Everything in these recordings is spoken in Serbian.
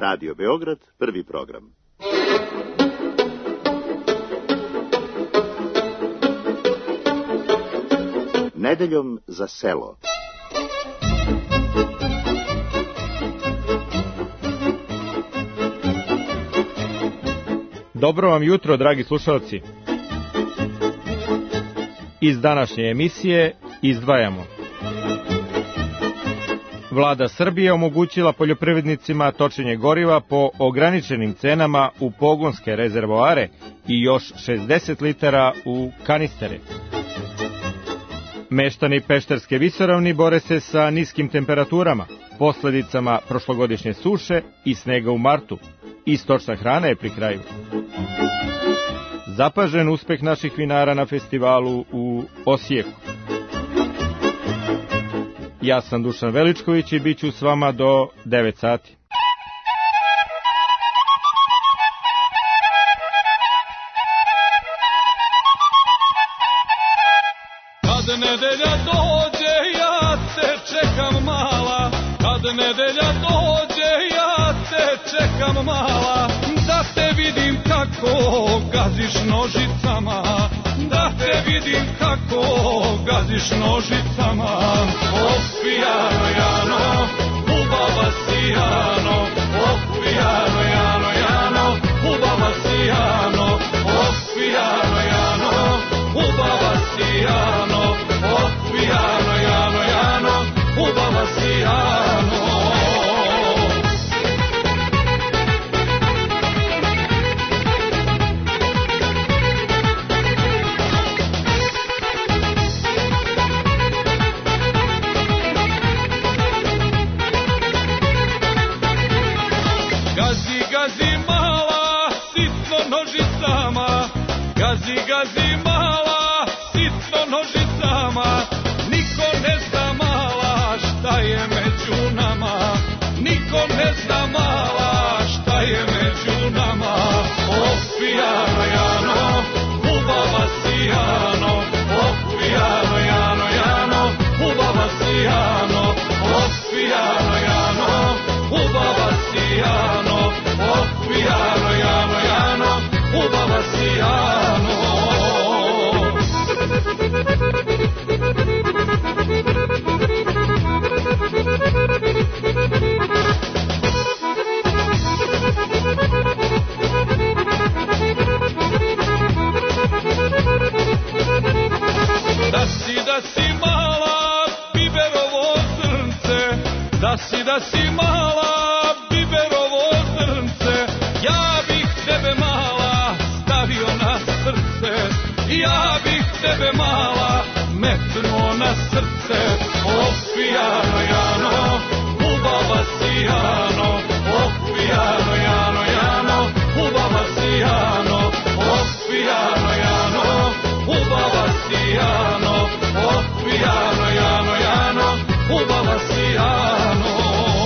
Radio Beograd, prvi program. Nedeljom za selo. Dobro vam jutro, dragi slušalci. Iz današnje emisije izdvajamo. Vlada Srbije omogućila poljoprivrednicima točenje goriva po ograničenim cenama u pogonske rezervoare i još 60 litara u kanistere. Meštani Pešterske visoravni bore se sa niskim temperaturama, posledicama prošlogodišnje suše i snega u martu. I stočna hrana je pri kraju. Zapažen uspeh naših vinara na festivalu u Osijeku. Ja sam Dušan Veličković i bit ću s vama do 9 sati. Kad nedelja dođe, ja te čekam mala. Kad nedelja dođe, ja te čekam mala. Da te vidim kako gaziš nožicama. Da te vidim kako gaziš nožicama. Opijano Jano, ubava si Jano. Opijano Jano, Jano, ubava si Jano. Opijano Jano, ubava si Jano. Opijano Jano, Jano, ubava si Jano. Gazi mala, sitno nožicama, niko ne zna mala šta je među nama. Niko ne zna mala šta je među nama. Opijano Jano, ubava si Jano. Opijano Jano, Jano, ubava si Jano. Opijano Jano, ubava si Jano. Opijano Jano, Jano, ubava si Jano. Da si mala biberovo zrnce, da si mala biberovo zrnce, ja bih tebe mala stavio na srce, ja bih tebe mala metnuo na srce. Opijano Jano, ubava si Jano. Opijano Jano, Jano, ubava si Jano. Opijano Jano, ubava si Jano. Opijano Jano, Jano, ubava si Jano.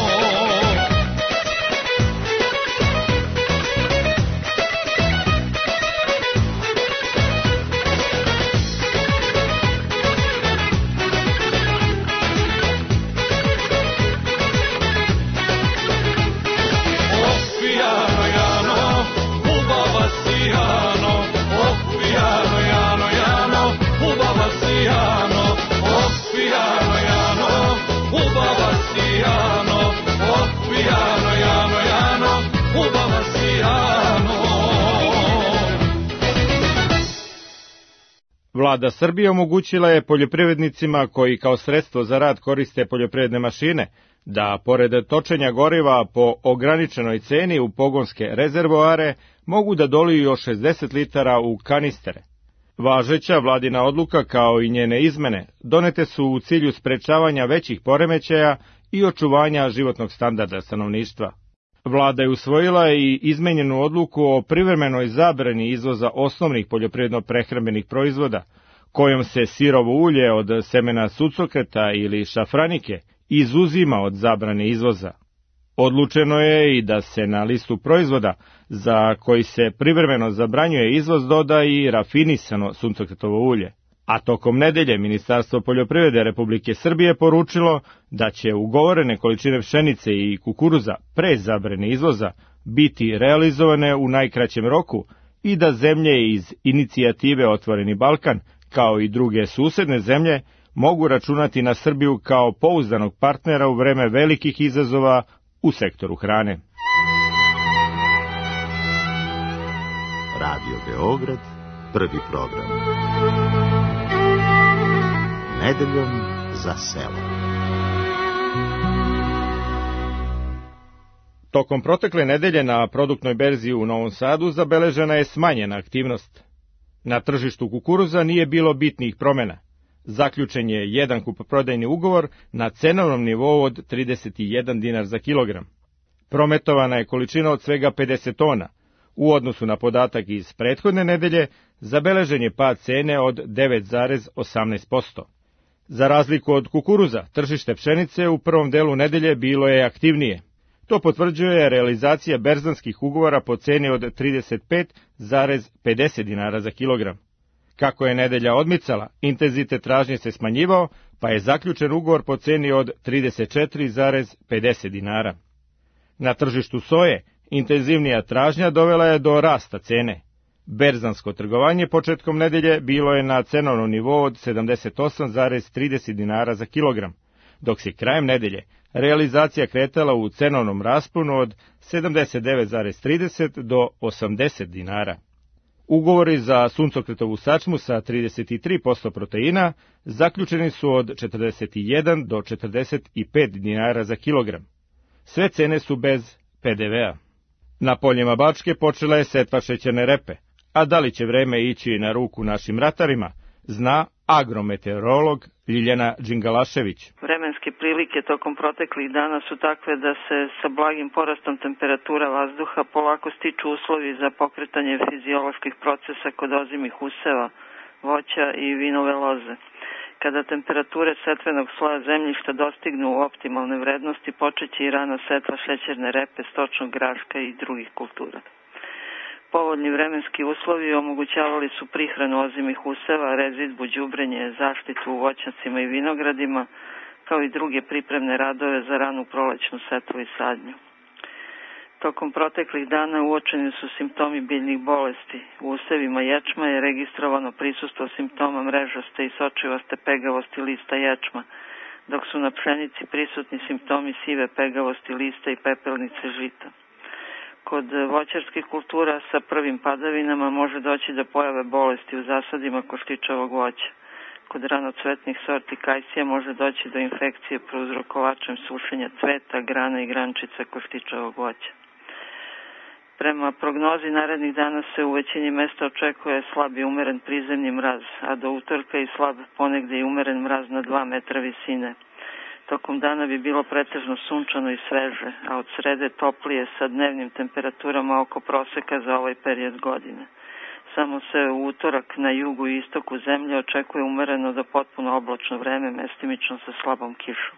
Vlada Srbije omogućila je poljoprivrednicima koji kao sredstvo za rad koriste poljoprivredne mašine da, pored točenja goriva po ograničenoj ceni u pogonske rezervoare, mogu da doliju još 60 litara u kanistere. Važeća vladina odluka, kao i njene izmene, donete su u cilju sprečavanja većih poremećaja i očuvanja životnog standarda stanovništva. Vlada je usvojila i izmenjenu odluku o privremenoj zabrani izvoza osnovnih poljoprivredno-prehrambenih proizvoda, kojom se sirovo ulje od semena sucokreta ili šafranike izuzima od zabrane izvoza. Odlučeno je i da se na listu proizvoda za koji se privremeno zabranjuje izvoz doda i rafinisano suncokretovo ulje. A tokom nedelje Ministarstvo poljoprivrede Republike Srbije poručilo da će ugovorene količine pšenice i kukuruza pre zabrane izvoza biti realizovane u najkraćem roku i da zemlje iz inicijative Otvoreni Balkan, kao i druge susedne zemlje, mogu računati na Srbiju kao pouzdanog partnera u vreme velikih izazova u sektoru hrane. Radio Beograd, prvi program. Nedeljom za selo. Tokom protekle nedelje na produktnoj berzi u Novom Sadu zabeležena je smanjena aktivnost. Na tržištu kukuruza nije bilo bitnih promjena. Zaključen je jedan kupoprodajni ugovor na cenovnom nivou od 31 dinar za kilogram. Prometovana je količina od svega 50 tona. U odnosu na podatak iz prethodne nedelje, zabeležen je pad cene od 9,18%. Za razliku od kukuruza, tržište pšenice u prvom delu nedelje bilo je aktivnije. To potvrđuje realizacija berzanskih ugovora po ceni od 35,50 dinara za kilogram. Kako je nedelja odmicala, intenzitet tražnje se smanjivao, pa je zaključen ugovor po ceni od 34,50 dinara. Na tržištu soje, intenzivnija tražnja dovela je do rasta cene. Berzansko trgovanje početkom nedelje bilo je na cenovnom nivou od 78,30 dinara za kilogram, dok se krajem nedelje realizacija kretala u cenovnom rasponu od 79,30 do 80 dinara. Ugovori za suncokretovu sačmu sa 33% proteina zaključeni su od 41 do 45 dinara za kilogram. Sve cene su bez PDV-a. Na poljima Bačke počela je setva šećerne repe, a da li će vreme ići na ruku našim ratarima, zna agrometeorolog Ljiljana Đingalašević. Vremenske prilike tokom proteklih dana su takve da se sa blagim porastom temperatura vazduha polako stiču uslovi za pokretanje fizioloških procesa kod ozimih useva, voća i vinove loze. Kada temperature setvenog sloja zemljišta dostignu optimalne vrednosti, počeće i rana setva šećerne repe, stočnog graška i drugih kultura. Povoljni vremenski uslovi omogućavali su prihranu ozimih useva, rezidbu, đubrenje, zaštitu u voćnjacima i vinogradima, kao i druge pripremne radove za ranu prolećnu setvu i sadnju. Tokom proteklih dana uočeni su simptomi biljnih bolesti. U usevima ječma je registrovano prisustvo simptoma mrežaste i sočivaste pegavosti lista ječma, dok su na pšenici prisutni simptomi sive pegavosti lista i pepelnice žita. Kod voćarskih kultura sa prvim padavinama može doći do pojave bolesti u zasadima koštičavog voća. Kod ranocvetnih sorti kajsija može doći do infekcije prouzrokovačem sušenja cveta, grana i grančica koštičavog voća. Prema prognozi narednih dana se u većini mesta očekuje slab i umeren prizemni mraz, a do utorka i slab ponegde i umeren mraz na 2 metra visine. Tokom dana bi bilo pretežno sunčano i sveže, a od srede toplije sa dnevnim temperaturama oko proseka za ovaj period godine. Samo se u utorak na jugu i istoku zemlje očekuje umereno do potpuno oblačno vreme, mestimično sa slabom kišom.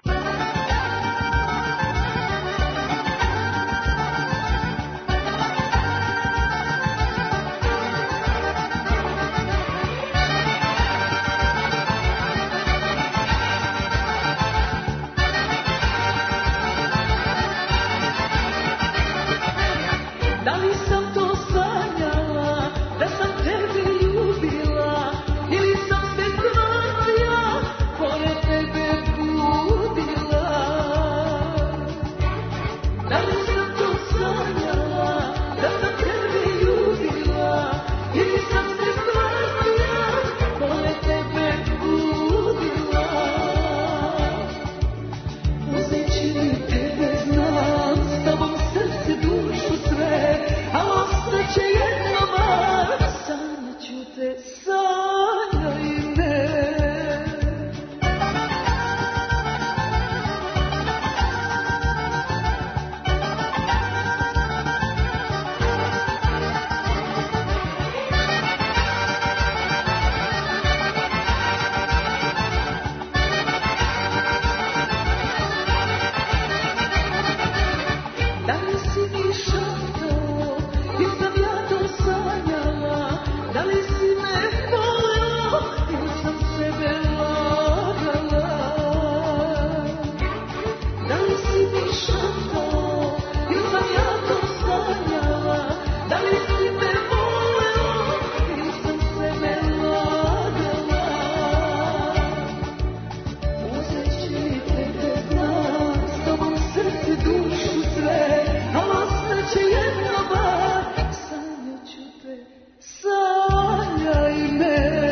Pored tebe budila će jedno bar, sanjaću te, sanjaj me.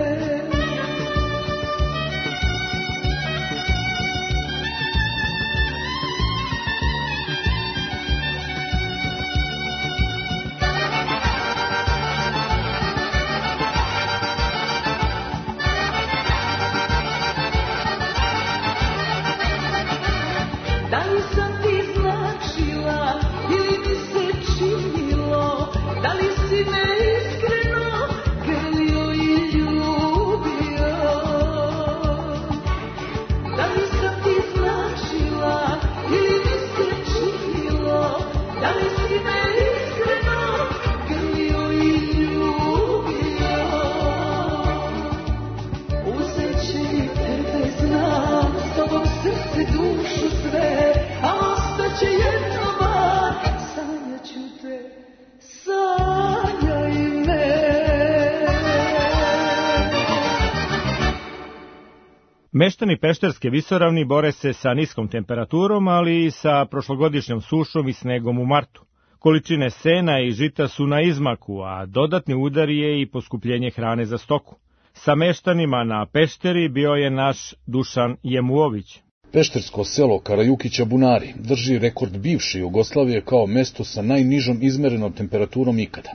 Da li sam ti značila ili mi se činilo, da li si me iskreno grlio i ljubio? Da li sam ti značila ili mi se činilo, da li si me iskreno grlio i ljubio? Uzet će mi tebe, znam, s tobom srce, dušu, sve, a ostaće jedno bar, sanjaću te, sanjaj me. Meštani Pešterske visoravni bore se sa niskom temperaturom, ali i sa prošlogodišnjom sušom i snegom u martu. Količine sena i žita su na izmaku, a dodatni udar je i poskupljenje hrane za stoku. Sa meštanima na Pešteri bio je naš Dušan Jemuović. Peštersko selo Karajukića Bunari drži rekord bivše Jugoslavije kao mesto sa najnižom izmerenom temperaturom ikada.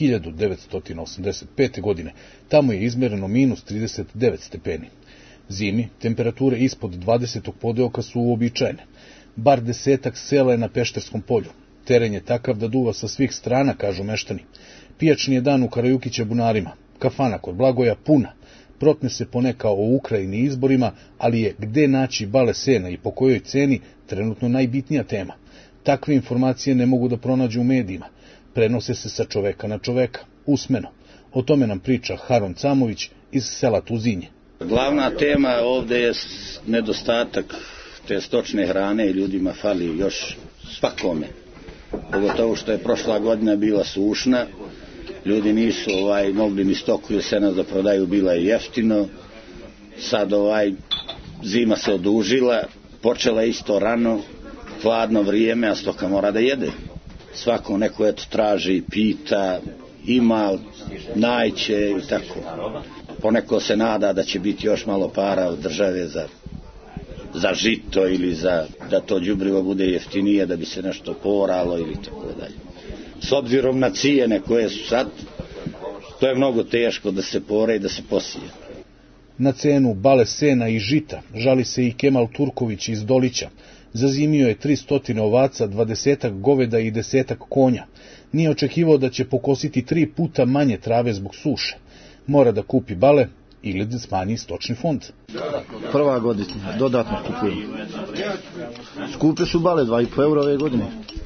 1985. godine tamo je izmereno minus 39 stepeni. Zimi temperature ispod 20. podeoka su uobičajene. Bar 10 sela je na Pešterskom polju. Teren je takav da duva sa svih strana, kažu meštani. Pijačni je dan u Karajukića Bunarima. Kafana kod Blagoja puna. Protne se poneka o Ukrajini izborima, ali je gde naći bale sena i po kojoj ceni trenutno najbitnija tema. Takve informacije ne mogu da pronađu u medijima. Prenose se sa čoveka na čoveka, usmeno. O tome nam priča Haron Camović iz sela Tuzinje. Glavna tema ovde je nedostatak te stočne hrane i ljudima fali još svakome. Pogotovo što je prošla godina bila sušna. Ljudi nisu mogli ni stoku ili sena da prodaju, bila je jeftino. Sad zima se odužila, počela isto rano, hladno vrijeme, a stoka mora da jede. Svako neko traži, pita, ima, najće i tako. Poneko se nada da će biti još malo para od države za žito ili da to đubrivo bude jeftinije, da bi se nešto poralo ili tako dalje. S obzirom na cijene koje su sad, to je mnogo teško da se pore i da se posije. Na cenu bale sena i žita žali se i Kemal Turković iz Dolića. Zazimio je 300 ovaca, 20 goveda i 10 konja. Nije očekivao da će pokositi 3 puta manje trave zbog suše. Mora da kupi bale ili da smanji stočni fond. Prva godina, dodatno kupujem. Skupe su bale, 2,5 € ove godine.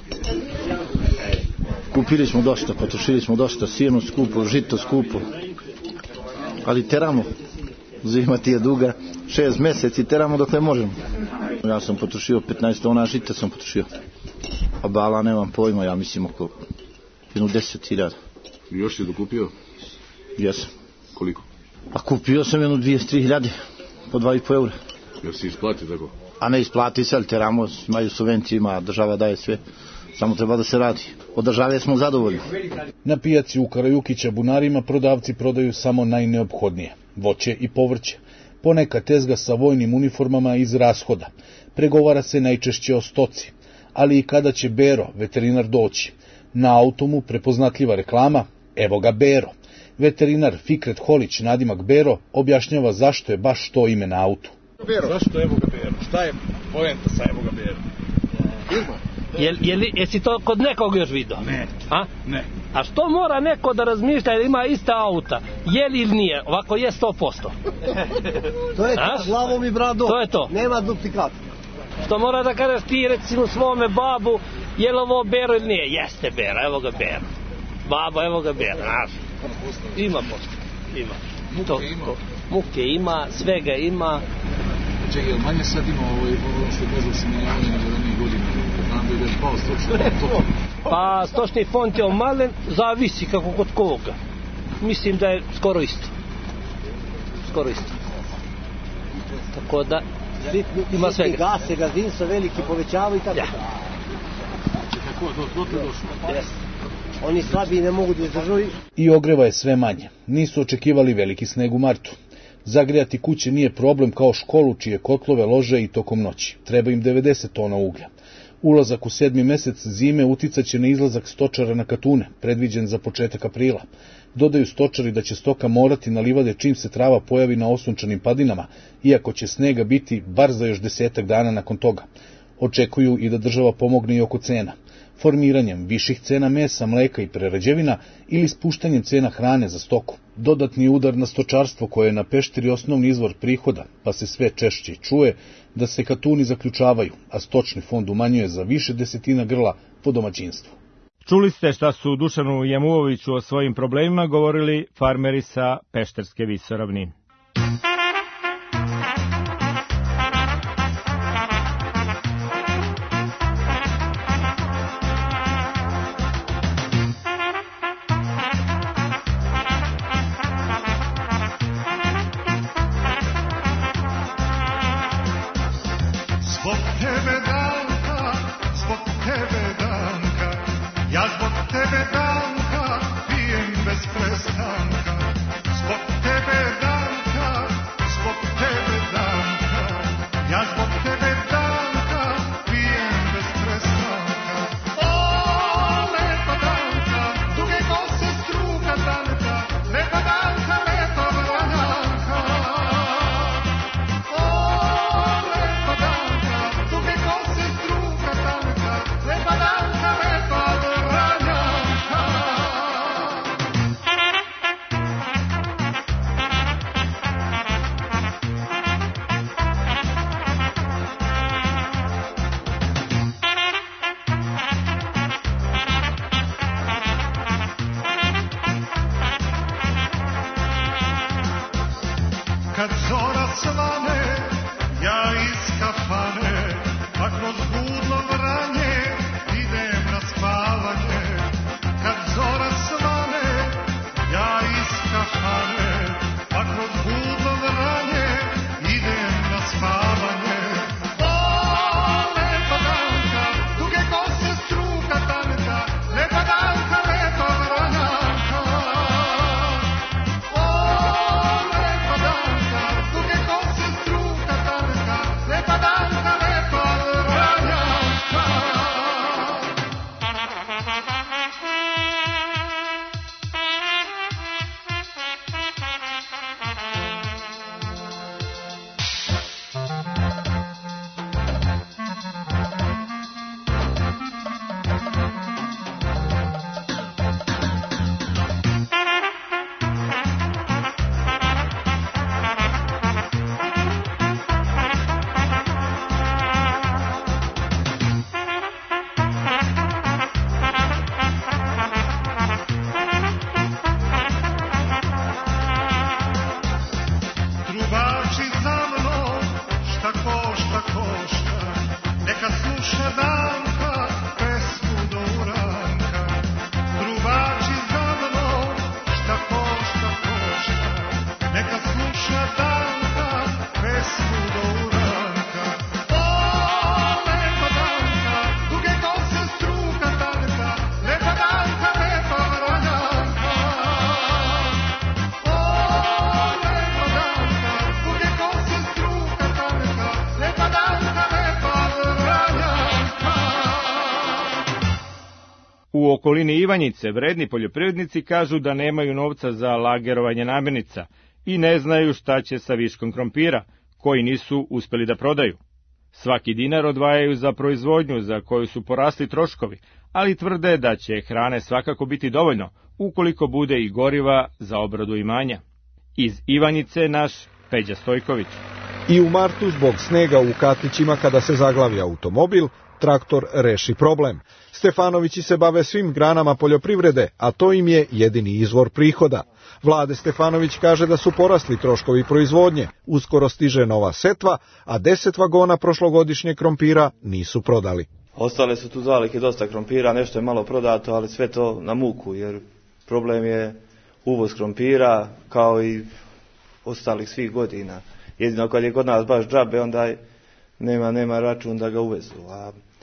Kupili smo dosta, potrošili smo dosta, sjeno skupo, žito skupo. Ali teramo, zima ti je duga, 6 mjeseci teramo dok ne možemo. Ja sam potrošio 15 tona žita, sam potrošio. A bala nemam pojma, ja mislim oko 10.000. Još si dokupio? Jesam. Koliko? A kupio sam 2-3 po 2,5 €. Jer si isplati tako? A ne isplati se, ali teramo, imaju subvencije, ima, država daje sve. Samo treba da se radi. Od države smo zadovoljni. Na pijaci u Karajukića Bunarima prodavci prodaju samo najneophodnije. Voće i povrće. Poneka tezga sa vojnim uniformama iz rashoda. Pregovara se najčešće o stoci. Ali i kada će Bero, veterinar, doći. Na automu prepoznatljiva reklama, evo ga Bero. Veterinar Fikret Holić, nadimak Bero, objašnjava zašto je baš to ime na autu. Zašto evo ga Bero? Šta je poenta sa evo ga Bero? Jesi to kod nekog još vidio? Ne. A? Ne. A što mora neko da razmišlja da ima ista auta? Je li ili nije? Ovako je 100%. To je glavom i bradom. To je to. Nema duplikat. Što mora da kažeš ti recimo svome babu, je li ovo Bero ili nije? Jeste Bero, evo ga Bero. Babo, evo ga Bero, znaš. Ima posto. Ima. Muke ima, svega ima. Čekaj, jel manje sad ima ovo što kažu se milijoni nego ranije godine? Znam da je pao stočni fond. Pa stočni fond je omalen, zavisi kako kod koga. Mislim da je skoro isto. Skoro isto. Tako da ima svega. Gase, gazdinstvo, veliki povećavaju i tako. Čekaj, Tako je, dotle došlo. Oni slabiji ne mogu da izdržaju. I ogreva je sve manje. Nisu očekivali veliki sneg u martu. Zagrijati kuće nije problem kao školu čije kotlove lože i tokom noći. Treba im 90 tona uglja. Ulazak u 7. mesec zime uticaće na izlazak stočara na Katune, predviđen za početak aprila. Dodaju stočari da će stoka morati na livade čim se trava pojavi na osunčanim padinama, iako će snega biti bar za još 10 dana nakon toga. Očekuju i da država pomogne i oko cena. Formiranjem viših cena mesa, mleka i prerađevina ili spuštanjem cena hrane za stoku. Dodatni udar na stočarstvo koje je na Pešteri osnovni izvor prihoda, pa se sve češće čuje da se katuni zaključavaju, a stočni fond umanjuje za više desetina grla po domaćinstvu. Čuli ste šta su Dušanu Jemuoviću o svojim problemima govorili farmeri sa Pešterske visoravni. Kad zora svane, ja iz kafane, a kroz budno vranje idem na spavanje. Kad zora svane, ja iz kafane, a kroz budno vranje idem na spavanje. O, lepa danka, duge kose struka tanka, lepa danka, lepa vranjanka. U okolini Ivanjice vredni poljoprivrednici kažu da nemaju novca za lagerovanje namirnica i ne znaju šta će sa viškom krompira, koji nisu uspeli da prodaju. Svaki dinar odvajaju za proizvodnju za koju su porasli troškovi, ali tvrde da će hrane svakako biti dovoljno, ukoliko bude i goriva za obradu imanja. Iz Ivanjice naš Peđa Stojković. I u martu zbog snega u Katlićima kada se zaglavi automobil, traktor reši problem. Stefanovići se bave svim granama poljoprivrede, a to im je jedini izvor prihoda. Vlade Stefanović kaže da su porasli troškovi proizvodnje, uskoro stiže nova setva, a 10 vagona prošlogodišnjeg krompira nisu prodali. Ostale su tu zalihe dosta krompira, nešto je malo prodato, ali sve to na muku, jer problem je uvoz krompira kao i ostalih svih godina. Jedino kad je kod nas baš džabe, onda nema račun da ga uvezu. A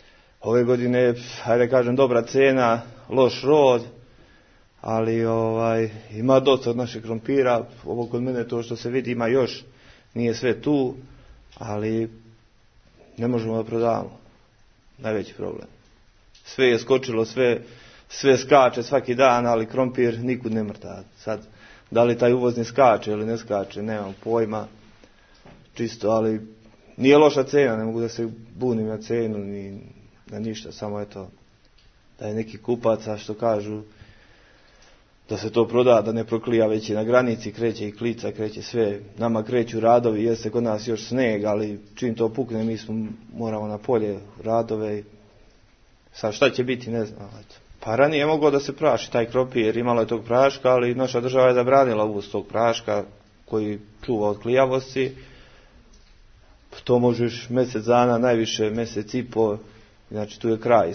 Ove godine, hajde kažem, dobra cena, loš rod, ali ima dosta od našeg krompira. Ovo kod mene to što se vidi ima još, nije sve tu, ali ne možemo da prodavamo. Najveći problem. Sve je skočilo, sve skače svaki dan, ali krompir nikud ne mrta. Sad, da li taj uvozni skače ili ne skače, nemam pojma. Čisto, ali nije loša cena, ne mogu da se bunim na cenu ni na ništa, samo eto da je neki kupaca što kažu da se to proda, da ne proklija, već je na granici, kreće i klica, kreće sve. Nama kreću radovi, jeste kod nas još sneg, ali čim to pukne mi moramo na polje radove. Sad šta će biti, ne znam. Eto. Pa ranije je moglo da se praši taj krompir, imalo je tog praška, ali naša država je zabranila uvoz tog praška koji čuva od klijavosti. To možeš mjesec dana, najviše mjesec i po, znači tu je kraj.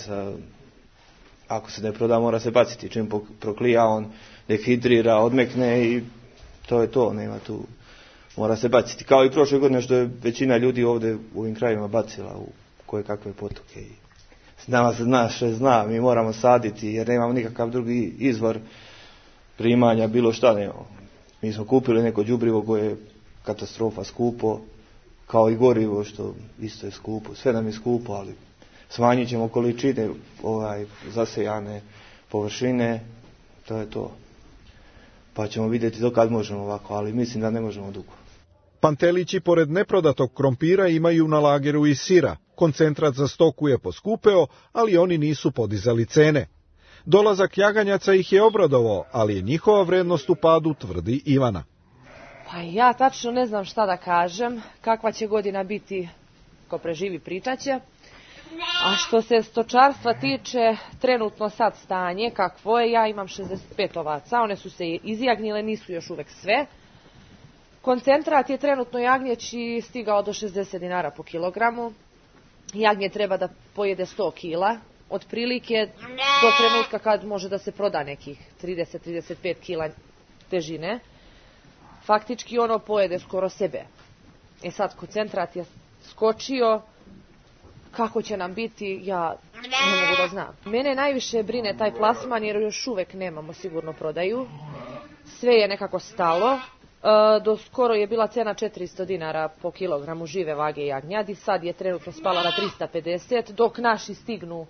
Ako se ne proda, mora se baciti. Čim proklija, on dehidrira, odmekne i to je to, nema tu. Mora se baciti. Kao i prošle godine što je većina ljudi ovdje u ovim krajima bacila u koje kakve potoke. Nama se zna, mi moramo saditi jer nemamo nikakav drugi izvor primanja, bilo šta nemamo. Mi smo kupili neko đubrivo koje je katastrofa, skupo, kao i gorivo što isto je skupo. Sve nam je skupo, ali smanjit ćemo količine zasejane površine, to je to. Pa ćemo vidjeti do kad možemo ovako, ali mislim da ne možemo dugo. Pantelići pored neprodatog krompira imaju na lageru i sira. Koncentrat za stoku je poskupeo, ali oni nisu podizali cene. Dolazak jaganjaca ih je obradovao, ali je njihova vrednost u padu, tvrdi Ivana. Pa ja tačno ne znam šta da kažem, kakva će godina biti, ko preživi pričaće. A što se stočarstva tiče, trenutno sad stanje kakvo je, ja imam 65 ovaca, one su se izjagnjile, nisu još uvek sve. Koncentrat je trenutno jagnjeći stigao do 60 dinara po kilogramu. Jagnje treba da pojede 100 kila, otprilike do trenutka kad može da se proda nekih 30-35 kila težine. Faktički ono pojede skoro sebe. Sad koncentrat je skočio, kako će nam biti, ja ne mogu da znam. Mene najviše brine taj plasman jer još uvek nemamo sigurno prodaju. Sve je nekako stalo. Do skoro je bila cena 400 dinara po kilogramu žive vage jagnjadi, sad je trenutno spala na 350, dok naši stignu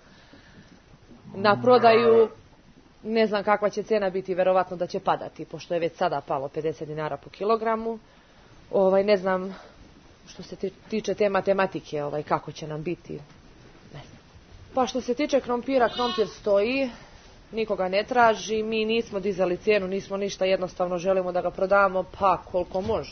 na prodaju, ne znam kakva će cena biti, verovatno da će padati, pošto je već sada palo 50 dinara po kilogramu. Ne znam što se tiče te matematike, kako će nam biti, ne znam. Pa što se tiče krompira, krompir stoji, nikoga ne traži, mi nismo dizali cijenu, nismo ništa, jednostavno želimo da ga prodamo, pa koliko može.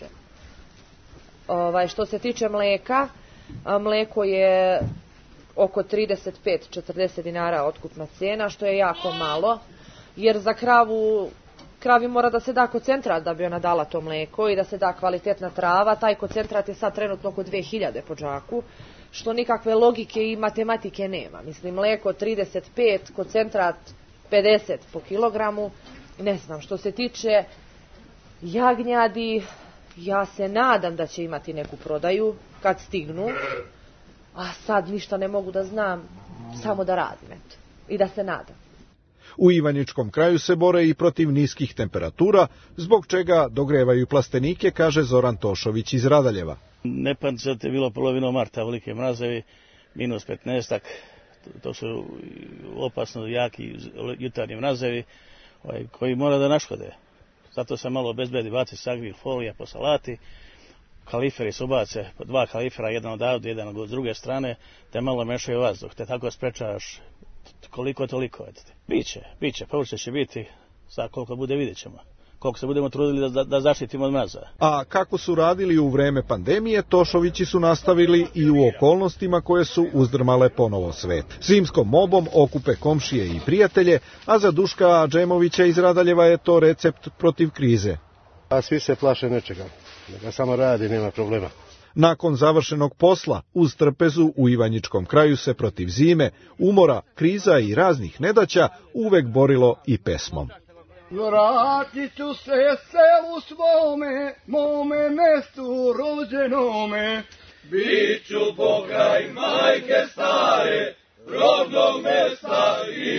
Što se tiče mleka, mleko je oko 35-40 dinara otkupna cena, što je jako malo, jer za kravi mora da se da koncentrat da bi ona dala to mleko i da se da kvalitetna trava. Taj koncentrat je sad trenutno oko 2000 po džaku, što nikakve logike i matematike nema. Mislim, mleko 35, koncentrat 50 po kilogramu, ne znam. Što se tiče jagnjadi, ja se nadam da će imati neku prodaju kad stignu, a sad ništa ne mogu da znam, samo da radim, eto, i da se nadam. U Ivaničkom kraju se bore i protiv niskih temperatura, zbog čega dogrevaju plastenike, kaže Zoran Tošović iz Radaljeva. Ne pamćate, bilo polovinom marta, velike mrazevi, minus 15, to su opasno jaki jutarnji mrazevi koji mora da naškode. Zato se malo obezbedi, baci sagvir folija po salati, kaliferi se ubace, po 2 kalifera, jedan odavde, jedan od druge strane, te malo mešaju vazduh, te tako sprečavaš koliko toliko. Biće, povrće će biti, sad koliko bude vidjet ćemo. Koliko se budemo trudili da zaštitimo od mraza. A kako su radili u vreme pandemije, Tošovići su nastavili i u okolnostima koje su uzdrmale ponovo svet. Zimskom mobom okupe komšije i prijatelje, a za Duška Džemovića iz Radaljeva je to recept protiv krize. A svi se plaše nečega, neka samo radi, nema problema. Nakon završenog posla, uz trpezu u Ivanjičkom kraju se protiv zime, umora, kriza i raznih nedaća uvek borilo i pesmom. Vratit ću se selu svome, mome mestu rođenome. Biću pokraj majke stare, rodnog mesta i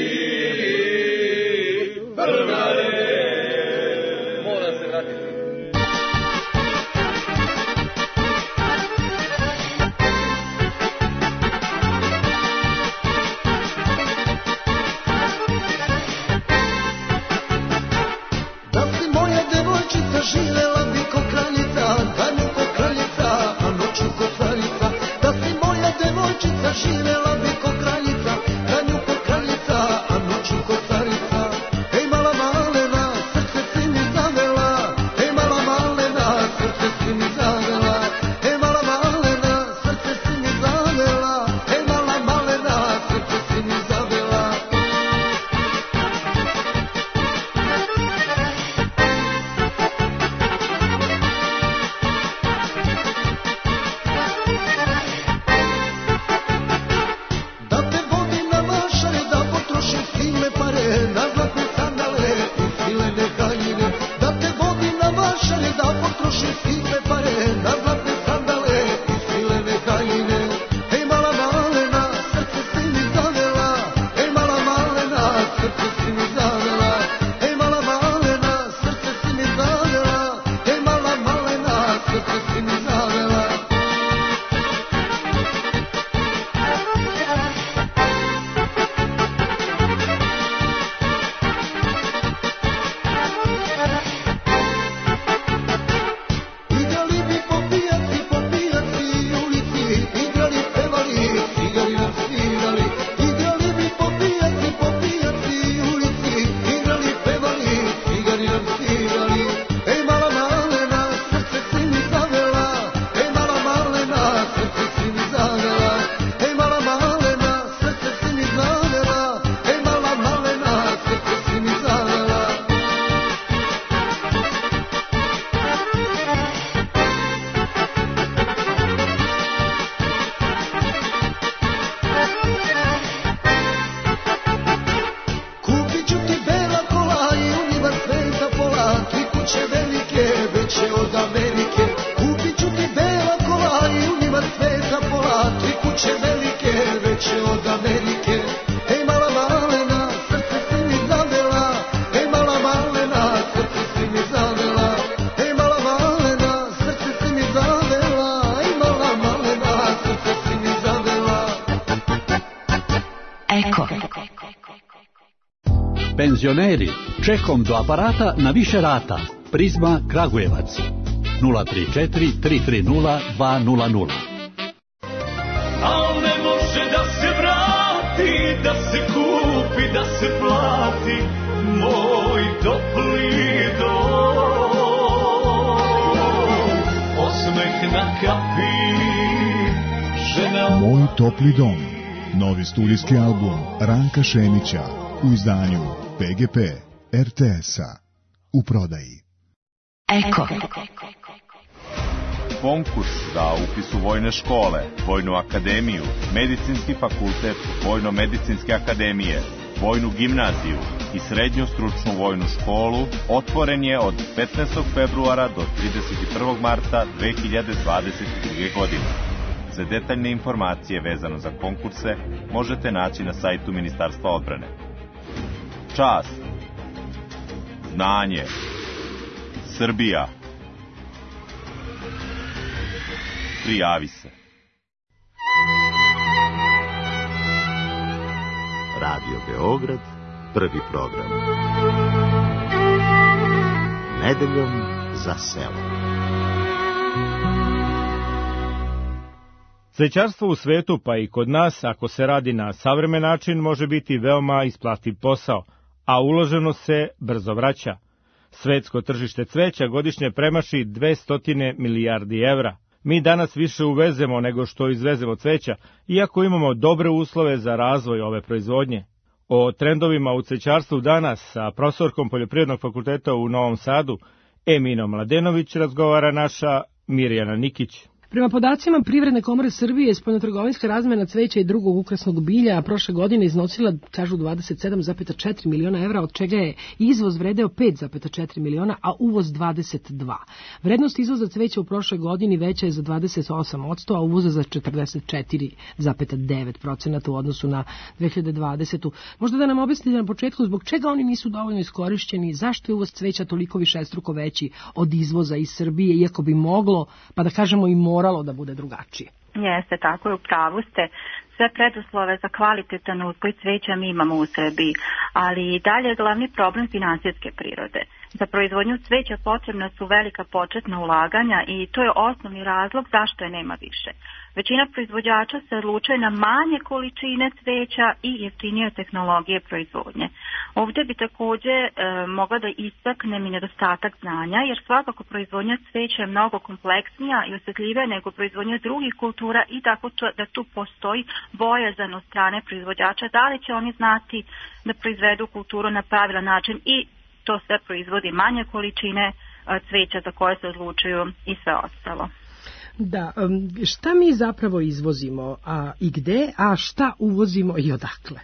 Brnare. Mora se vratiti. Živela bi ko kraljica, danju ko kraljica, a noću ko kraljica. Da si moja devojčica, živela bi ko kraljica, danju ko kraljica, a noću ko carica. Ej mala malena, srce si mi zavela, ej mala malena, srce si mi zavela, ej mala malena, srce si mi zavela, ej mala malena, srce si mi zavela. Penzioneri, čekom do aparata na više rata. Prizma Kragujevac 034 330 200. Al ne može da se vrati, da se kupi, da se plati moj topli dom. Osmeh na kapi, žena... Moj topli dom, novi studijski album Ranka Šemića u izdanju PGP RTS-a u prodaji. Eko. Konkurs za upis u vojne škole, Vojnu akademiju, Medicinski fakultet Vojno-medicinske akademije, Vojnu gimnaziju i Srednju stručnu vojnu školu otvoren je od 15. februara do 31. marta 2022. godine. Za detaljne informacije vezano za konkurse možete naći na sajtu Ministarstva odbrane. Čast, znanje, Srbija. Prijavi se. Radio Beograd, prvi program. Nedeljom za selo. Cvećarstvo u svetu, pa i kod nas, ako se radi na savremen način, može biti veoma isplativ posao, a uloženo se brzo vraća. Svetsko tržište cveća godišnje premaši 200 milijardi evra. Mi danas više uvezemo nego što izvezemo cveća, iako imamo dobre uslove za razvoj ove proizvodnje. O trendovima u cvećarstvu danas sa profesorkom Poljoprivrednog fakulteta u Novom Sadu, Eminom Mladenović, razgovara naša Mirjana Nikić. Prema podacima Privredne komore Srbije, spoljnotrgovinska razmena cveća i drugog ukrasnog bilja prošle godine iznosila, kažu, 27,4 miliona evra, od čega je izvoz vredeo 5,4 miliona, a uvoz 22. Vrednost izvoza cveća u prošloj godini veća je za 28%, a uvoza za 44,9% u odnosu na 2020. Možda da nam objasnite na početku zbog čega oni nisu dovoljno iskorišćeni, zašto je uvoz cveća toliko višestruko veći od izvoza iz Srbije, iako bi moglo, pa da kažemo i moralo da bude drugačije. Jeste, tako je, u pravu ste. Sve preduslove za kvalitetan uzgoj cveća mi imamo u Srbiji, ali i dalje je glavni problem finansijske prirode. Za proizvodnju cveća potrebna su velika početna ulaganja i to je osnovni razlog zašto je nema više. Većina proizvođača se odlučuje na manje količine cveća i jeftinije tehnologije proizvodnje. Ovdje bi također mogla da istaknem i nedostatak znanja, jer svakako proizvodnja cveća je mnogo kompleksnija i osjetljivija nego proizvodnja drugih kultura i tako da tu postoji bojazan od strane proizvođača da li će oni znati da proizvedu kulturu na pravilan način i to sve proizvodi manje količine cveća za koje se odlučuju i sve ostalo. Da, šta mi zapravo izvozimo i gde, a šta uvozimo i odakle?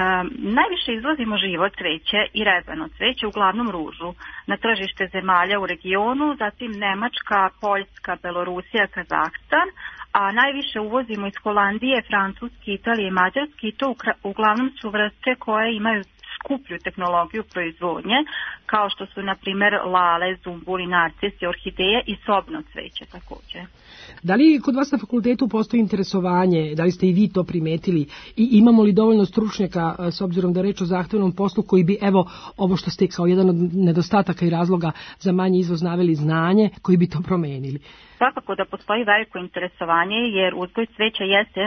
Najviše izvozimo živo cveće i rezano cveće, uglavnom ružu, na tržište zemalja u regionu, zatim Nemačka, Poljska, Belorusija, Kazahstan, a najviše uvozimo iz Holandije, Francuske, Italije i Mađarske i to uglavnom su vrste koje imaju skuplju tehnologiju proizvodnje, kao što su, na primjer, lale, zumbuli, narcisi, orhideje i sobno cveće također. Da li kod vas na fakultetu postoji interesovanje, da li ste i vi to primetili i imamo li dovoljno stručnjaka, s obzirom da je reč o zahtevnom poslu, koji bi, evo, ovo što ste kao jedan od nedostataka i razloga za manji izvoz naveli, znanje, koji bi to promenili? Svakako da postoji veliko interesovanje, jer uzgoj cveća jeste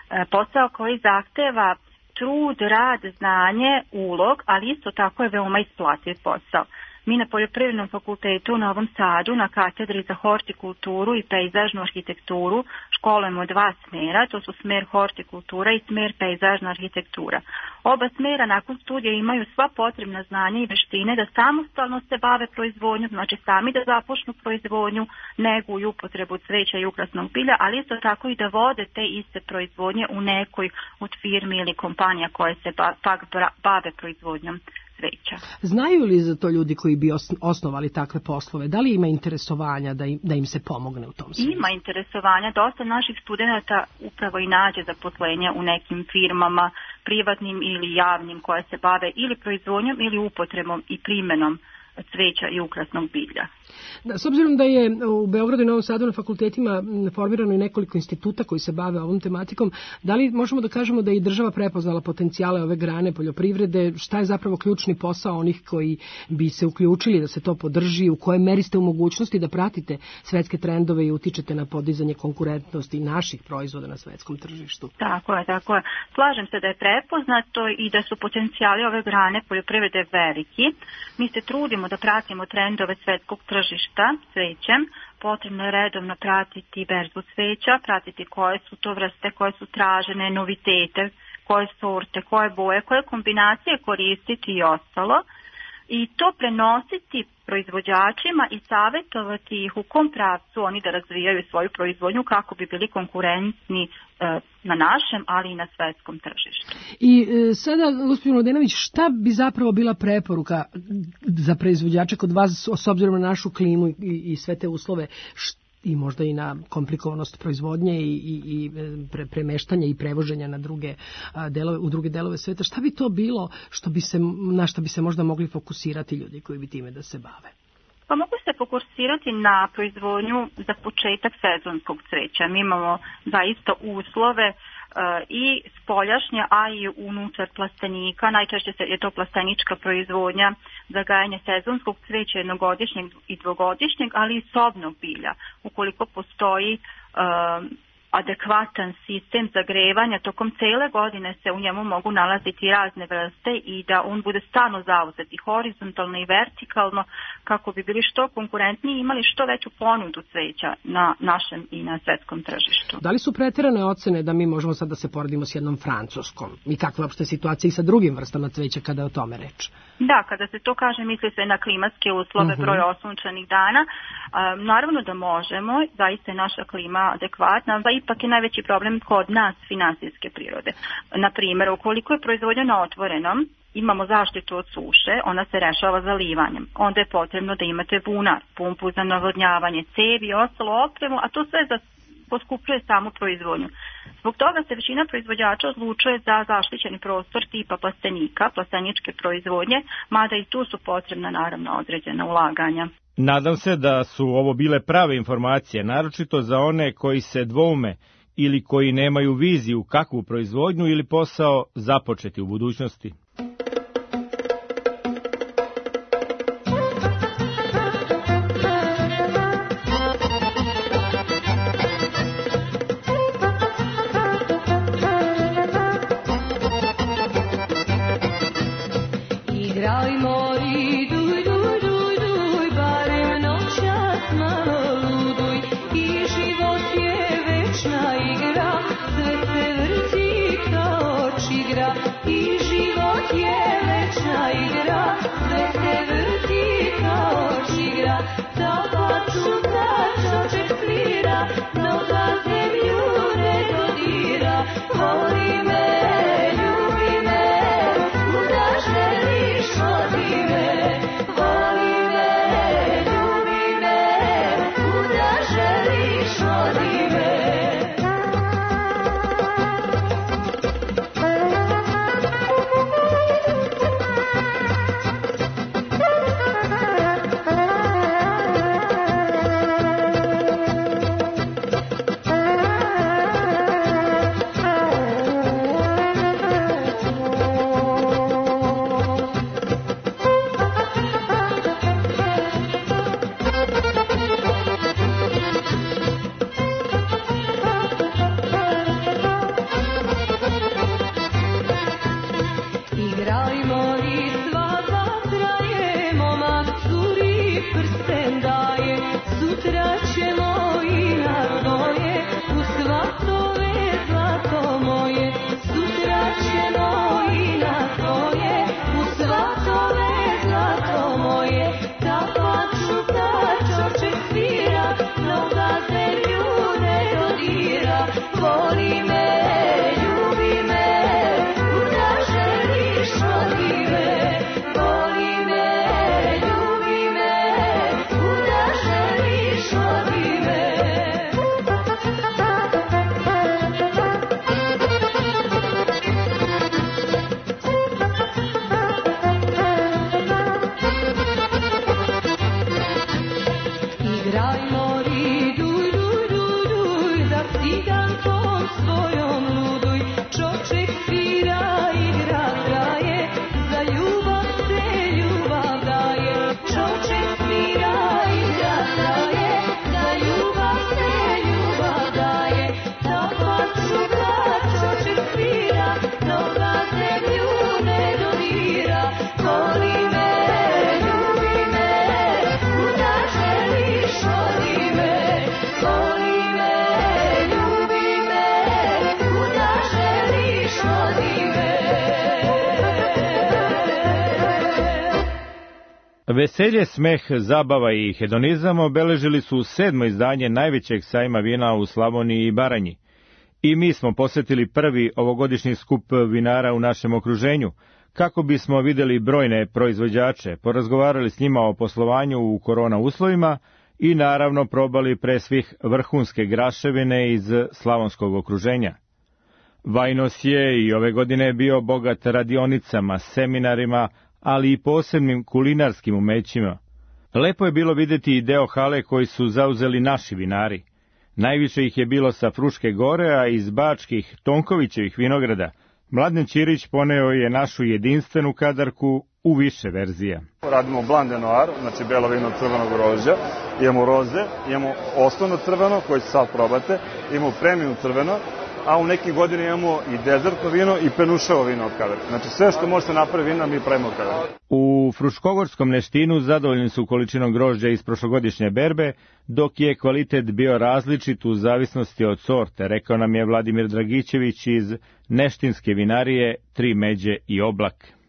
posao koji zahteva trud, rad, znanje, ulog, ali isto tako je veoma isplativ posao. Mi na Poljoprivrednom fakultetu u Novom Sadu na katedri za hortikulturu i pejzažnu arhitekturu školujemo dva smjera, to su smjer hortikultura i smjer pejzažna arhitektura. Oba smjera nakon studija imaju sva potrebna znanja i veštine da samostalno se bave proizvodnjom, znači sami da započnu proizvodnju, neguju upotrebu cveća i ukrasnog bilja, ali isto tako i da vode te iste proizvodnje u nekoj od firmi ili kompanija koje se pak bave proizvodnjom cveća. Znaju li za to ljudi koji bi osnovali takve poslove? Da li ima interesovanja da im se pomogne u tom smislu? Ima interesovanja. Dosta naših studenata upravo i nađe zaposlenje u nekim firmama, privatnim ili javnim, koje se bave ili proizvodnjom ili upotrebom i primjenom cveća i ukrasnog bilja. Da, s obzirom da je u Beogradu i Novom Sadu na fakultetima formirano i nekoliko instituta koji se bave ovom tematikom, da li možemo da kažemo da je i država prepoznala potencijale ove grane poljoprivrede? Šta je zapravo ključni posao onih koji bi se uključili da se to podrži? U kojoj meri ste u mogućnosti da pratite svetske trendove i utičete na podizanje konkurentnosti naših proizvoda na svetskom tržištu? Tako je, tako je. Slažem se da je prepoznato i da su potencijali ove grane poljoprivrede veliki. Mi se trudimo da pratimo trendove svetskog tržišta cvećem. Potrebno je redovno pratiti berzu cveća, pratiti koje su to vrste, koje su tražene, novitete, koje sorte, koje boje, koje kombinacije koristiti i ostalo. I to prenositi proizvođačima i savjetovati ih u kom pravcu oni da razvijaju svoju proizvodnju kako bi bili konkurentni na našem, ali i na svetskom tržištu. I sada, gospođo Mladenović, šta bi zapravo bila preporuka za proizvođače kod vas, s obzirom na našu klimu i sve te uslove, i možda i na komplikovanost proizvodnje i premeštanja i prevoženja na u druge delove sveta? Šta bi to bilo na što bi se možda mogli fokusirati ljudi koji bi time da se bave? Pa mogu se fokusirati na proizvodnju za početak sezonskog cveća. Mi imamo zaista uslove i spoljašnje, a i unutar plastenika. Najčešće je to plastenička proizvodnja za gajanje sezonskog cveća jednogodišnjeg i dvogodišnjeg, ali i sobnog bilja. Ukoliko postoji adekvatan sistem zagrevanja, tokom cele godine se u njemu mogu nalaziti razne vrste i da on bude stalno zauzet i horizontalno i vertikalno kako bi bili što konkurentniji i imali što veću ponudu cveća na našem i na svetskom tržištu. Da li su pretjerane ocene da mi možemo sad da se poredimo s jednom Francuskom i kakva je uopšte situacija i sa drugim vrstama cveća kada je o tome reč? Da, kada se to kaže, misli se na klimatske uslove, broj osunčanih dana. Naravno da možemo, zaista je naša klima adekvatna, da ipak je najveći problem kod nas finansijske prirode. Na primjer, ukoliko je proizvodnja na otvorenom, imamo zaštitu od suše, ona se rešava zalivanjem. Onda je potrebno da imate bunar, pumpu za navodnjavanje, cevi i ostalo opremu, a to sve poskupljuje samu proizvodnju. Zbog toga se većina proizvođača odlučuje za zaštićeni prostor tipa plastenika, plasteničke proizvodnje, mada i tu su potrebna naravno određena ulaganja. Nadam se da su ovo bile prave informacije, naročito za one koji se dvoume ili koji nemaju viziju kakvu proizvodnju ili posao započeti u budućnosti. Veselje, smeh, zabava i hedonizam obeležili su 7. izdanje najvećeg sajma vina u Slavoniji i Baranji. I mi smo posetili prvi ovogodišnji skup vinara u našem okruženju, kako bismo vidjeli brojne proizvođače, porazgovarali s njima o poslovanju u korona uslovima i naravno probali pre svih vrhunske graševine iz slavonskog okruženja. Vajnos je i ove godine bio bogat radionicama, seminarima, ali i posebnim kulinarskim umećima. Lepo je bilo vidjeti i deo hale koji su zauzeli naši vinari. Najviše ih je bilo sa Fruške gore, a iz bačkih Tonkovićevih vinograda. Mladen Ćirić poneo je našu jedinstvenu kadarku u više verzija. Radimo Blanc de Noir, znači belo vino crvenog grožđa, imamo roze, imamo osnovno crveno koje sad probate, imamo premium crveno, a u nekim godinama imamo i dezertno vino i penuševo vino od kadarke. Znači sve što može se napraviti vina mi pravimo od kadarke. U Fruškogorskom Neštinu zadovoljni su količinom grožđa iz prošlogodišnje berbe, dok je kvalitet bio različit u zavisnosti od sorte, rekao nam je Vladimir Dragićević iz Neštinske vinarije Tri Međe i Oblak.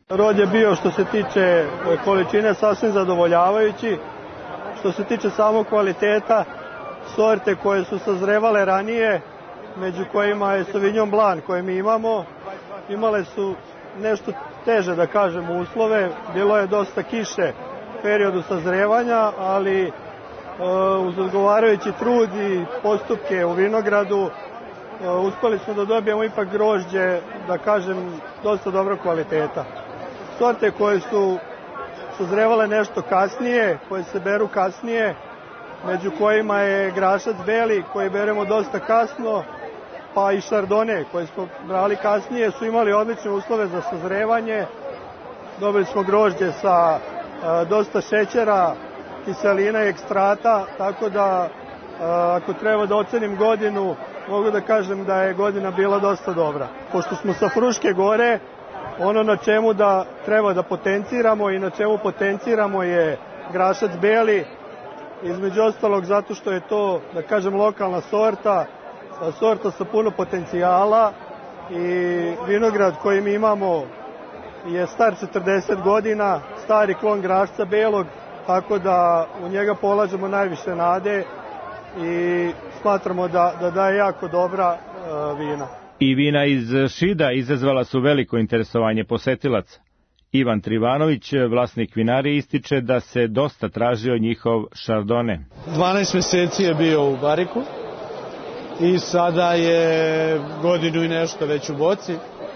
Rod je bio što se tiče količine sasvim zadovoljavajući. Što se tiče samog kvaliteta, sorte koje su sazrevale ranije, među kojima je Sauvignon Blanc koje mi imamo, imale su nešto teže da kažemo uslove. Bilo je dosta kiše u periodu sazrevanja, ali uz odgovarajući trud i postupke u vinogradu uspeli smo da dobijemo ipak grožđe, da kažem, dosta dobrog kvaliteta. Sorte koje su sazrevale nešto kasnije, koje se beru kasnije, među kojima je Grašac Beli, koji beremo dosta kasno, pa i Chardonnay, koje smo brali kasnije, su imali odlične uslove za sazrevanje. Dobili smo grožđe sa dosta šećera, kiselina i ekstrata, tako da ako treba da ocenim godinu, mogu da kažem da je godina bila dosta dobra. Pošto smo sa Fruške gore, ono na čemu da treba da potenciramo i na čemu potenciramo je Grašac Beli, između ostalog zato što je to, da kažem, lokalna sorta sa puno potencijala i vinograd koji mi imamo je star 40 godina, stari klon Grašca Belog, tako da u njega polažemo najviše nade i smatramo da daje jako dobra vina. I vina iz Šida izazvala su veliko interesovanje posetilaca. Ivan Trivanović, vlasnik vinarije, ističe da se dosta tražio njihov Chardonnay. 12 meseci je bio u bariku i sada je godinu i nešto već u boci.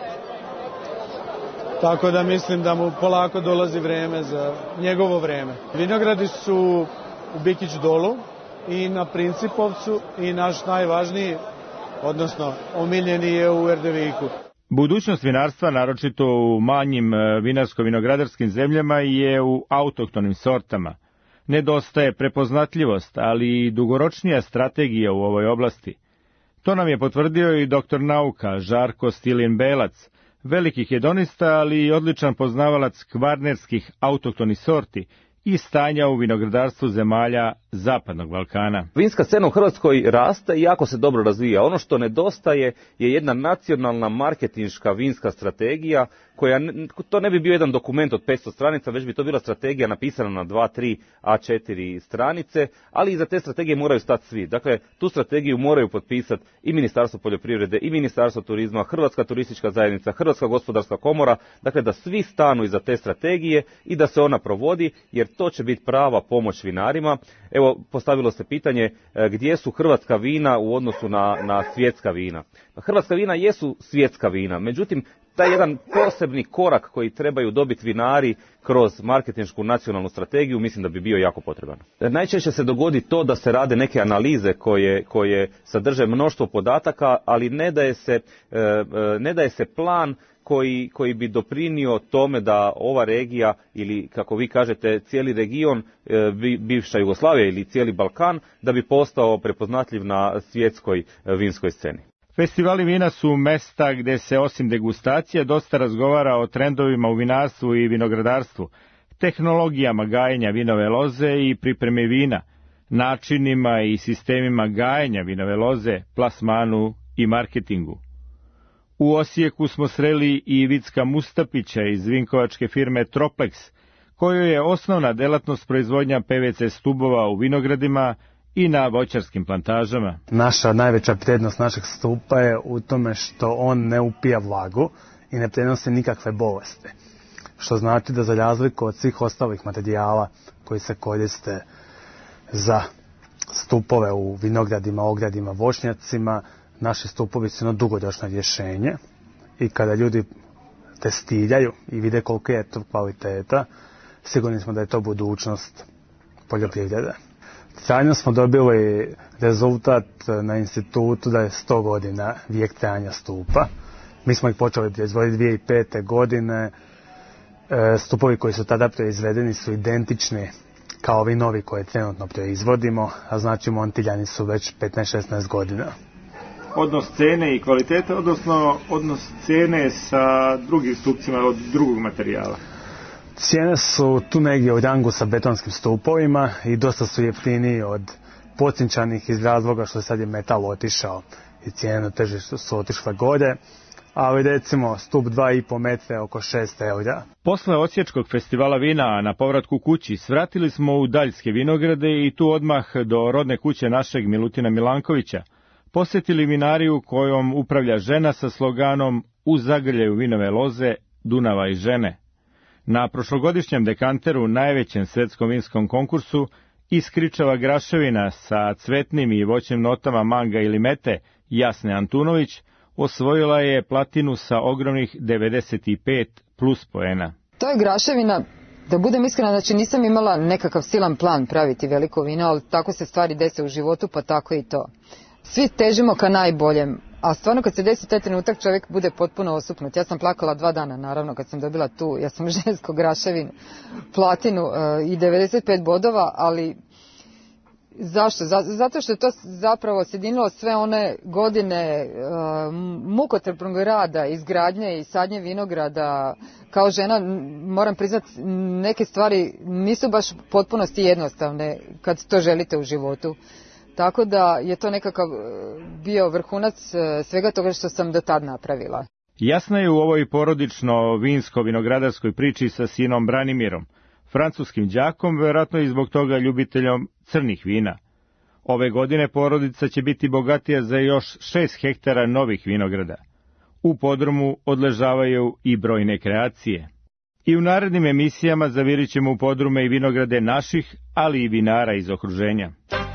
Tako da mislim da mu polako dolazi vreme za njegovo vreme. Vinogradi su u Bikić Dolu i na Principovcu i naš najvažniji, odnosno omiljeni je u Erdeviku. Budućnost vinarstva, naročito u manjim vinarsko-vinogradarskim zemljama, je u autohtonim sortama. Nedostaje prepoznatljivost, ali i dugoročnija strategija u ovoj oblasti. To nam je potvrdio i doktor nauka Žarko Stilin-Belac, veliki hedonista, ali i odličan poznavalac kvarnerskih autohtonih sorti i stanja u vinogradarstvu zemalja Zapadnog Balkana. Vinska scena u Hrvatskoj raste i jako se dobro razvija. Ono što nedostaje je jedna nacionalna marketinška vinska strategija, koja to ne bi bio jedan dokument od 500 stranica, već bi to bila strategija napisana na 2, 3, A4 stranice, ali iza te strategije moraju stati svi. Dakle, tu strategiju moraju potpisati i Ministarstvo poljoprivrede, i Ministarstvo turizma, Hrvatska turistička zajednica, Hrvatska gospodarska komora, dakle da svi stanu iza te strategije i da se ona provodi, jer to će biti prava pomoć vinarima. Evo, postavilo se pitanje gdje su hrvatska vina u odnosu na svjetska vina. Hrvatska vina jesu svjetska vina, međutim, taj jedan posebni korak koji trebaju dobiti vinari kroz marketinšku nacionalnu strategiju, mislim da bi bio jako potreban. Najčešće se dogodi to da se rade neke analize koje sadrže mnoštvo podataka, ali ne daje se plan koji bi doprinio tome da ova regija, ili kako vi kažete cijeli region, bivša Jugoslavija ili cijeli Balkan, da bi postao prepoznatljiv na svjetskoj vinskoj sceni. Festivali vina su mesta gdje se osim degustacija dosta razgovara o trendovima u vinarstvu i vinogradarstvu, tehnologijama gajenja vinove loze i pripreme vina, načinima i sistemima gajenja vinove loze, plasmanu i marketingu. U Osijeku smo sreli i Vicka Mustapića iz vinkovačke firme Troplex, kojoj je osnovna delatnost proizvodnja PVC stubova u vinogradima i na voćarskim plantažama. Naša najveća prednost našeg stupa je u tome što on ne upija vlagu i ne prenosi nikakve bolesti. Što znači da za razliku od svih ostalih materijala koji se koriste za stupove u vinogradima, ogradima, voćnjacima, naši stupovi su jedno dugoročno rješenje i kada ljudi testiraju i vide koliko je to kvaliteta, sigurni smo da je to budućnost poljoprivrede. Trajno smo dobili rezultat na institutu da je 100 godina vijek trajanja stupa. Mi smo ih počeli proizvoditi 2005. godine. Stupovi koji su tada proizvedeni su identični kao ovi novi koje trenutno proizvodimo, a znači montiljani su već 15-16 godina. Odnos cene i kvalitete, odnosno odnos cene sa drugim stupcima od drugog materijala? Cijene su tu negdje u rangu sa betonskim stupovima i dosta su jeftiniji od pocinčanih iz razloga što sad je metal otišao i cijene na tržištu su otišle gore, ali recimo stup 2,5 metra oko 6 eura. Posle Osječkog festivala vina na povratku kući svratili smo u Daljske vinograde i tu odmah do rodne kuće našeg Milutina Milankovića. Posjetili vinariju kojom upravlja žena sa sloganom "U zagrljaju vinove loze, Dunava i žene". Na prošlogodišnjem dekanteru, najvećem svetskom vinskom konkursu, iskričava graševina sa cvetnim i voćnim notama manga ili mete Jasne Antunović osvojila je platinu sa ogromnih 95 plus poena. To je graševina, da budem iskrena, znači nisam imala nekakav silan plan praviti veliko vino, ali tako se stvari dese u životu, pa tako i to. Svi težimo ka najboljem, a stvarno kad se desi taj trenutak čovjek bude potpuno osupnut. Ja sam plakala 2 dana, naravno, kad sam dobila tu, ja sam žensko graševinu, platinu i 95 bodova, ali zašto? Zato što je to zapravo sjedinilo sve one godine mukotrpnog rada, izgradnje i sadnje vinograda. Kao žena moram priznati, neke stvari nisu baš potpunosti jednostavne kad to želite u životu. Tako da je to nekakav bio vrhunac svega toga što sam do tad napravila. Jasna je u ovoj porodično vinsko-vinogradarskoj priči sa sinom Branimirom, francuskim đakom, verovatno i zbog toga ljubiteljom crnih vina. Ove godine porodica će biti bogatija za još 6 hektara novih vinograda. U podrumu odležavaju i brojne kreacije. I u narednim emisijama zavirit ćemo u podrume i vinograde naših, ali i vinara iz okruženja.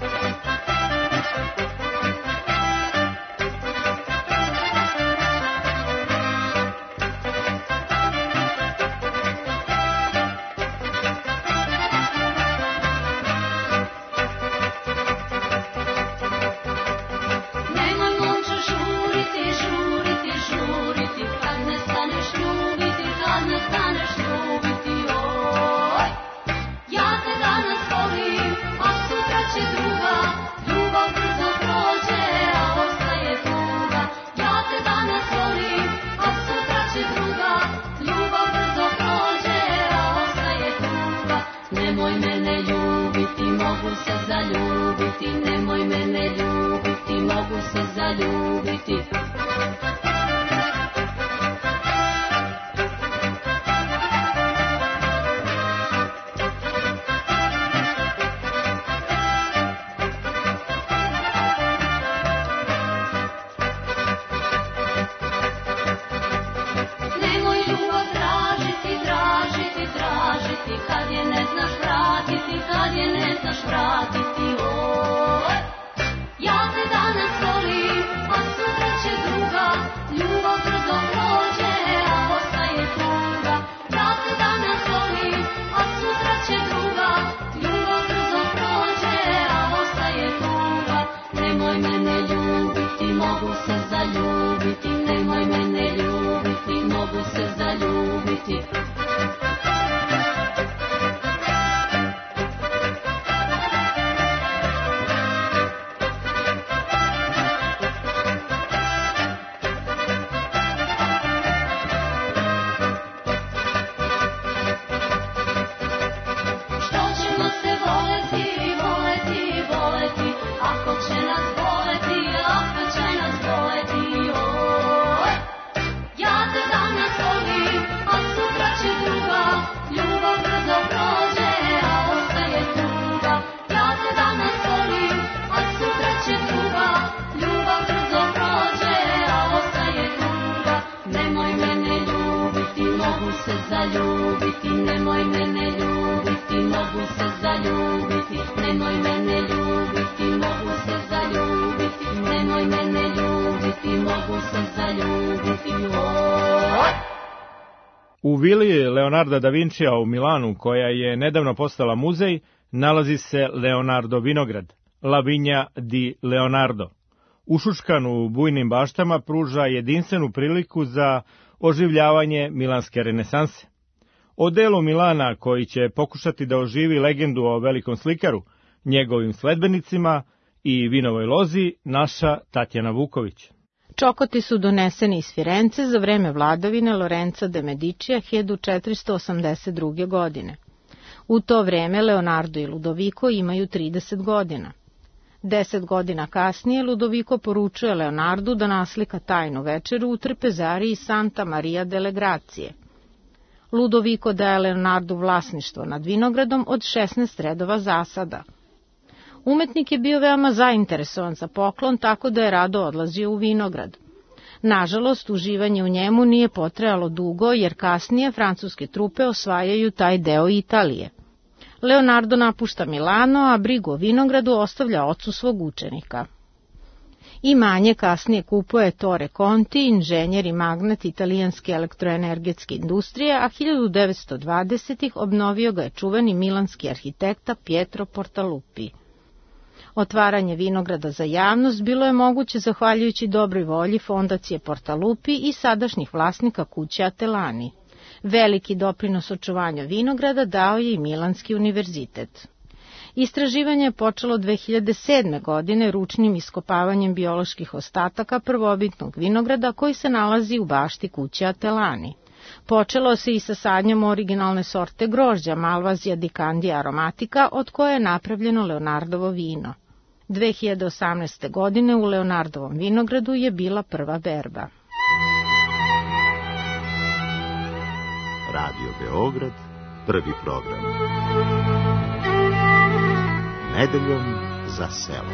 U vili Leonarda da Vincija u Milanu, koja je nedavno postala muzej, nalazi se Leonardo vinograd, La Vigna di Leonardo. Ušuškan u bujnim baštama pruža jedinstvenu priliku za oživljavanje milanske renesanse. O delu Milana koji će pokušati da oživi legendu o velikom slikaru, njegovim sledbenicima i vinovoj lozi, naša Tatjana Vuković. Čokoti su doneseni iz Firence za vreme vladavine Lorenza de Medicija 1482. godine. U to vreme Leonardo i Ludovico imaju 30 godina. 10 godina kasnije Ludoviko poručuje Leonardu da naslika tajnu večeru u trpezariji Santa Maria delle Grazie. Ludoviko daje Leonardu vlasništvo nad vinogradom od 16 redova zasada. Umetnik je bio veoma zainteresovan za poklon, tako da je rado odlazio u vinograd. Nažalost, uživanje u njemu nije potrajalo dugo, jer kasnije francuske trupe osvajaju taj deo Italije. Leonardo napušta Milano, a brigu o vinogradu ostavlja ocu svog učenika. Imanje kasnije kupuje Ettore Conti, inženjer i magnat italijanske elektroenergetske industrije, a 1920-ih obnovio ga je čuveni milanski arhitekta Pietro Portaluppi. Otvaranje vinograda za javnost bilo je moguće zahvaljujući dobroj volji fondacije Portaluppi i sadašnjih vlasnika kuće Atelani. Veliki doprinos očuvanju vinograda dao je i Milanski univerzitet. Istraživanje je počelo 2007. godine ručnim iskopavanjem bioloških ostataka prvobitnog vinograda koji se nalazi u bašti kuće Atelani. Počelo se i sa sadnjom originalne sorte grožđa Malvazija di Candia aromatica, od koje je napravljeno Leonardovo vino. 2018. godine u Leonardovom vinogradu je bila prva berba. Radio Beograd, prvi program. Nedeljom za selo.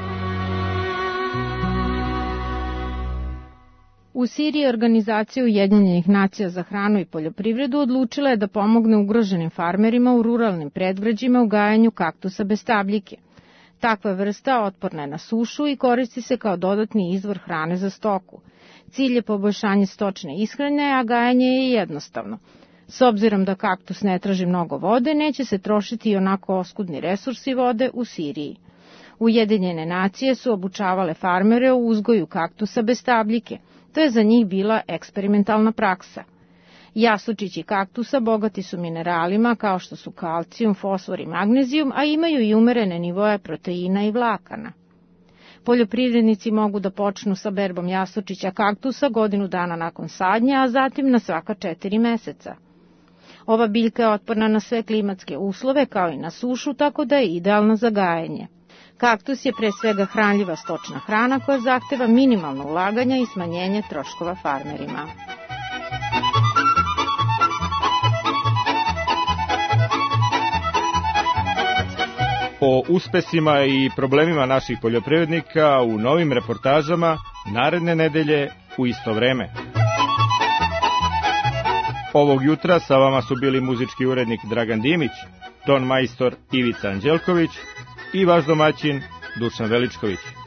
U Siriji organizacija Ujedinjenih nacija za hranu i poljoprivredu odlučila je da pomogne ugroženim farmerima u ruralnim predgrađima u gajanju kaktusa bez stabljike. Takva vrsta otporna je na sušu i koristi se kao dodatni izvor hrane za stoku. Cilj je poboljšanje stočne ishrane, a gajanje je jednostavno. S obzirom da kaktus ne traži mnogo vode, neće se trošiti i onako oskudni resursi vode u Siriji. Ujedinjene nacije su obučavale farmere u uzgoju kaktusa bez stabljike. To je za njih bila eksperimentalna praksa. Jastučići kaktusa bogati su mineralima kao što su kalcijum, fosfor i magnezijum, a imaju i umerene nivoe proteina i vlakana. Poljoprivrednici mogu da počnu sa berbom jastučića kaktusa godinu dana nakon sadnje, a zatim na svaka 4 meseca. Ova biljka je otporna na sve klimatske uslove kao i na sušu, tako da je idealna za gajenje. Kaktus je pre svega hranljiva stočna hrana koja zahteva minimalno ulaganja i smanjenje troškova farmerima. O uspesima i problemima naših poljoprivrednika u novim reportažama naredne nedelje u isto vreme. Ovog jutra sa vama su bili muzički urednik Dragan Dimić, ton majstor Ivica Anđelković i vaš domaćin Dušan Veličković.